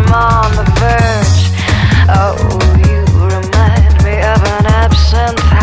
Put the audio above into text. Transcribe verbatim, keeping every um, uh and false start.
I'm on the verge. Oh, you remind me of an absent